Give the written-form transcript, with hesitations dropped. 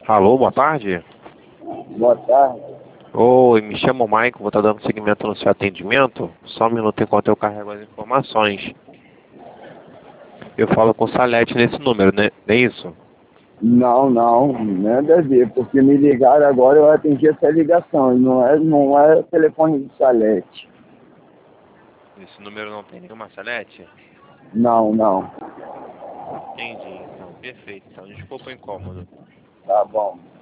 Alô, boa tarde. Boa tarde. Oi, me chamo Maicon, vou estar dando seguimento no seu atendimento. Só um minuto enquanto eu carrego as informações. Eu falo com o Salete nesse número, né? Não é isso? Não, nada a ver, porque me ligaram agora, eu atendi essa ligação, e não é telefone de Salete. Esse número não tem nenhuma Salete? Não. Entendi, então. Perfeito. Então, desculpa o incômodo. Tá bom.